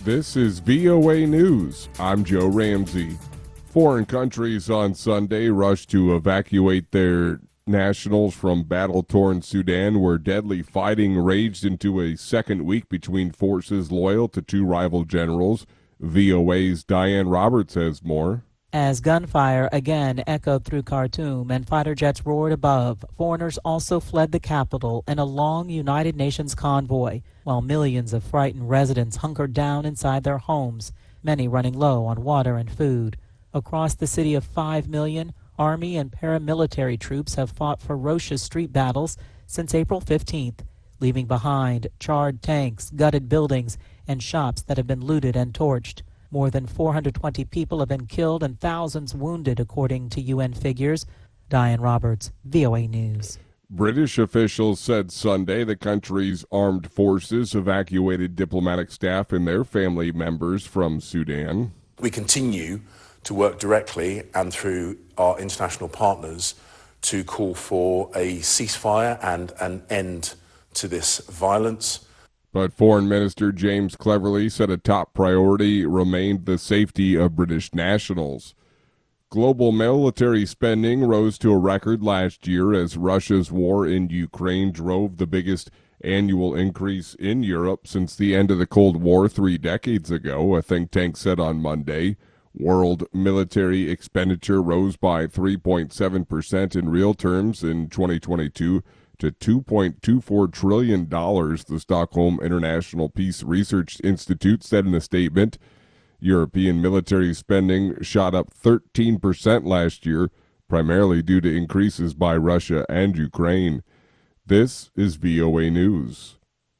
This is VOA News. I'm Joe Ramsey. Foreign countries on Sunday rushed to evacuate their nationals from battle-torn Sudan, where deadly fighting raged into a second week between forces loyal to two rival generals. VOA's Diane Roberts has more. As gunfire again echoed through Khartoum and fighter jets roared above, foreigners also fled the capital in a long United Nations convoy, while millions of frightened residents hunkered down inside their homes, many running low on water and food. Across the city of 5 million, Army and paramilitary troops have fought ferocious street battles since April 15th, leaving behind charred tanks, gutted buildings, and shops that have been looted and torched. More than 420 people have been killed and thousands wounded, according to UN figures. Diane Roberts, VOA News. British officials said Sunday the country's armed forces evacuated diplomatic staff and their family members from Sudan. We continue to work directly and through our international partners to call for a ceasefire and an end to this violence. But Foreign Minister James Cleverly said a top priority remained the safety of British nationals. Global military spending rose to a record last year as Russia's war in Ukraine drove the biggest annual increase in Europe since the end of the Cold War 3 decades ago, a think tank said on Monday. World military expenditure rose by 3.7% in real terms in 2022 to $2.24 trillion, the Stockholm International Peace Research Institute said in a statement. European military spending shot up 13% last year, primarily due to increases by Russia and Ukraine. This is VOA News.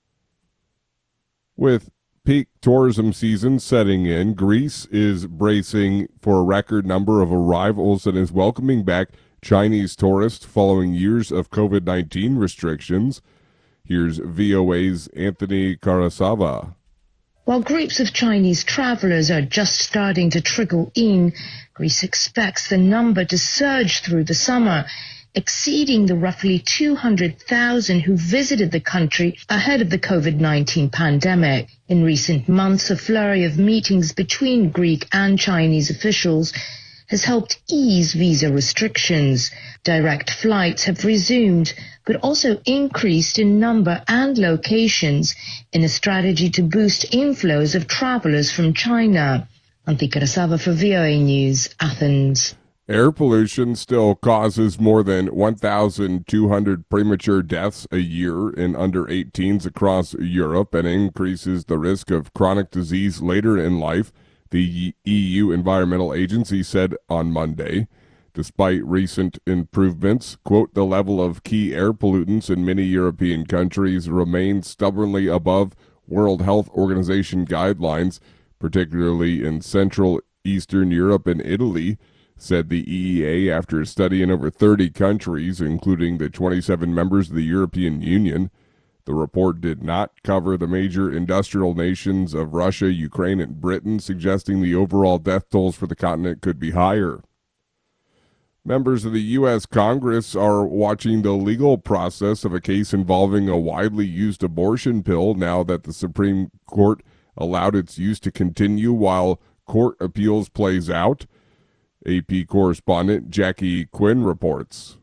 With peak tourism season setting in, Greece is bracing for a record number of arrivals and is welcoming back Chinese tourists following years of COVID-19 restrictions. Here's VOA's Anthony Karasava. While groups of Chinese travelers are just starting to trickle in, Greece expects the number to surge through the summer, exceeding the roughly 200,000 who visited the country ahead of the COVID-19 pandemic. In recent months, a flurry of meetings between Greek and Chinese officials has helped ease visa restrictions. Direct flights have resumed, but also increased in number and locations in a strategy to boost inflows of travelers from China. Antika Rasava for VOA News, Athens. Air pollution still causes more than 1,200 premature deaths a year in under 18s across Europe and increases the risk of chronic disease later in life, the EU Environmental Agency said on Monday. Despite recent improvements, quote, the level of key air pollutants in many European countries remains stubbornly above World Health Organization guidelines, particularly in Central Eastern Europe and Italy, said the EEA after a study in over 30 countries, including the 27 members of the European Union. The report did not cover the major industrial nations of Russia, Ukraine, and Britain, suggesting the overall death tolls for the continent could be higher. Members of the U.S. Congress are watching the legal process of a case involving a widely used abortion pill now that the Supreme Court allowed its use to continue while court appeals plays out. AP correspondent Jackie Quinn reports.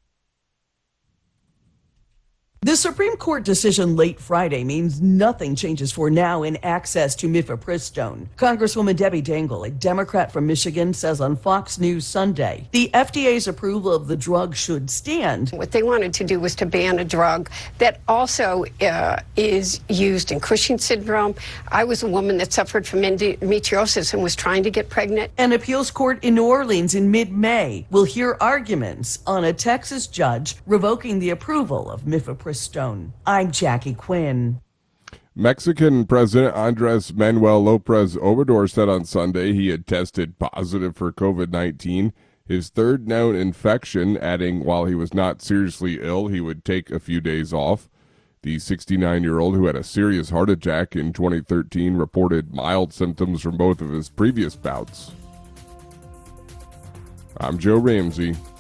The Supreme Court decision late Friday means nothing changes for now in access to mifepristone. Congresswoman Debbie Dingell, a Democrat from Michigan, says on Fox News Sunday, the FDA's approval of the drug should stand. What they wanted to do was to ban a drug that also is used in Cushing's syndrome. I was a woman that suffered from endometriosis and was trying to get pregnant. An appeals court in New Orleans in mid-May will hear arguments on a Texas judge revoking the approval of mifepristone. I'm Jackie Quinn. Mexican President Andres Manuel López Obrador said on Sunday he had tested positive for COVID-19, his third known infection, adding while he was not seriously ill, he would take a few days off. The 69-year-old who had a serious heart attack in 2013 reported mild symptoms from both of his previous bouts. I'm Joe Ramsey.